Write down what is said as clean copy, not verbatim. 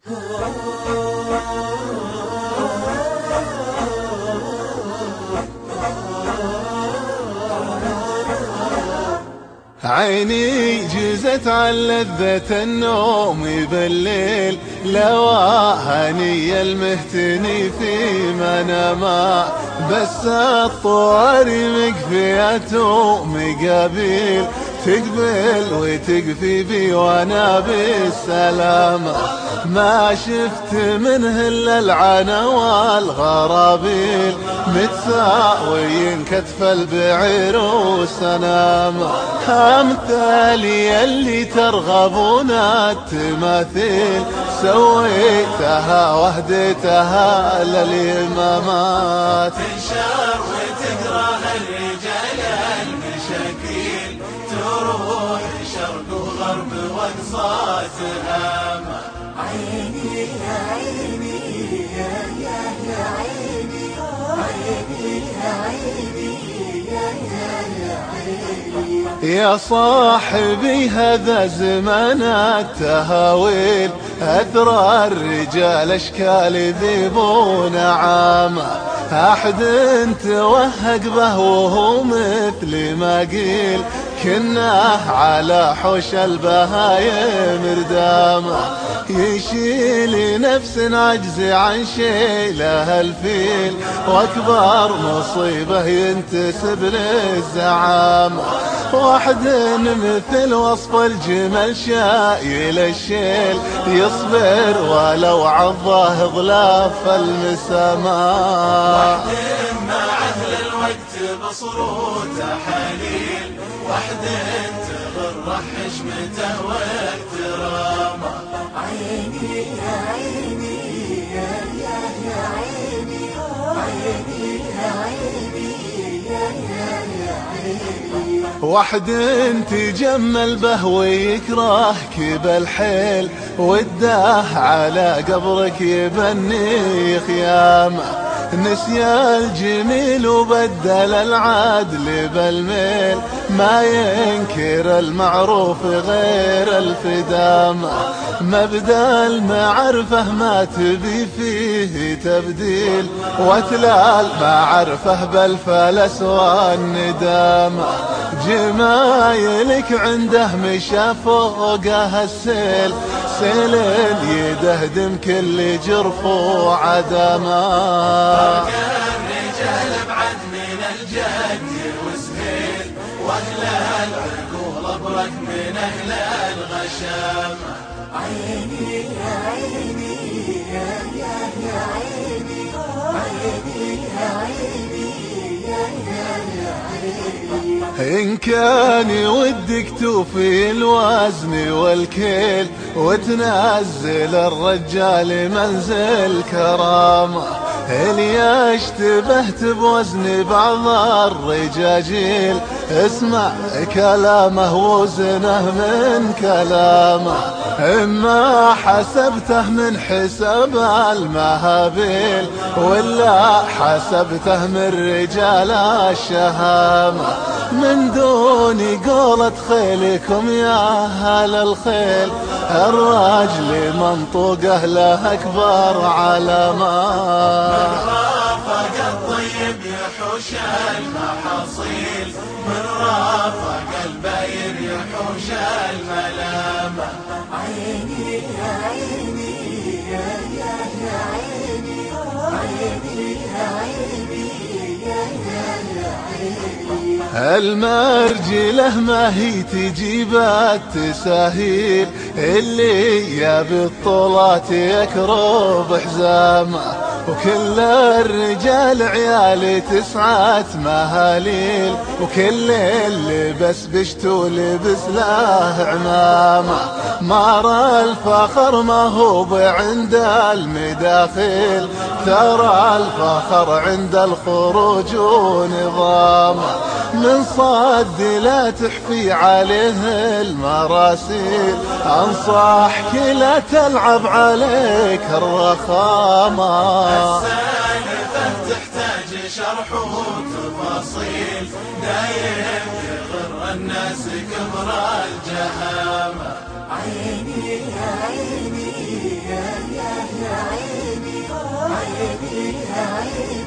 عيني جزت عن لذة النوم بالليل، لواهني المهتني في مناما، بس الطواري مقفيته مقابيل، تقبل وتقفي بي وانا بالسلامة، ما شفت منه الا العنا والغرابيل، متساويين كتف البعير وسنامة، امثالي اللي ترغبون التماثيل، سويتها وهديتها للامامات، تنشر وتقرا الرجال المشاكيل، تروح شرق وغرب واقصى تهامة. عيني يا عيني يا عيني، عيني يا عيني يا عيني. يا صاحبي هذا زمان التهاويل، أثرى الرجال أشكال يذيبون عامة، أحد توهق به وهو مثل ما قيل، كناه على حوش البهايم ردامة، يشيل نفس عجز عن شيله الفيل، واكبر مصيبه ينتسب للزعامة، واحد مثل وصف الجمل شايل الشيل، يصبر ولو عضه ظلاف المسامات، واحد مع اهل الوقت بصروته حليل، واحد تغر حشمته واحترامه. عيني يا عيني يا عيني، عيني يا عيني يا عيني. واحد تجمل به ويكرهك بالحيل، وداه على قبرك يبني خيامه، نسي الجميل وبدل العدل بالميل، ما ينكر المعروف غير الفدامة، مبدأ المعرفة ما تبي فيه تبديل، وتلا المعرفة بالفلس والندامة، جمايلك عنده مشى فوقها السيل، سيل يدهدم كل جرف وعدمه، الرجال بعد من الجد وسهيل، واهل العقول ابرك من اهل الغشامه. عيني يا عيني يا عيني، عيني يا عيني يا عيني. إن كان ودك توفي الوزن والكيل، وتنزل الرجال منزل كرامة، اللي اشتبهت بوزن بعض الرجاجيل، اسمع كلامه وزنه من كلامه، إما حسبته من حساب المهابيل، ولا حسبته من رجال الشهامة، من دون قولة خيلكم يا أهل الخيل، الراجل منطوقه له أكبر علامات، من رافق الطيب يحوش المحاصيل، من رافق الباير يحوش الملامة. عيني يا عيني يا عيني، عيني يا عيني يا عيني. المرجله ما هي تجيب التساهيل، اللي يا بالطولات يكرب حزامه، وكل الرجال عيال تسعة مهاليل، وكل اللي بس بشتو لبس له عمامة، مار الفخر ما هو عند المداخيل، ترى الفخر عند الخروج ونظامه، من صد لا تحفي عليه المراسيل، انصحك لا تلعب عليك الرخامه، السالفة تحتاج شرح وتفاصيل، دايم يغر الناس كبر الجهامة. عيني يا عيني يا يا عيني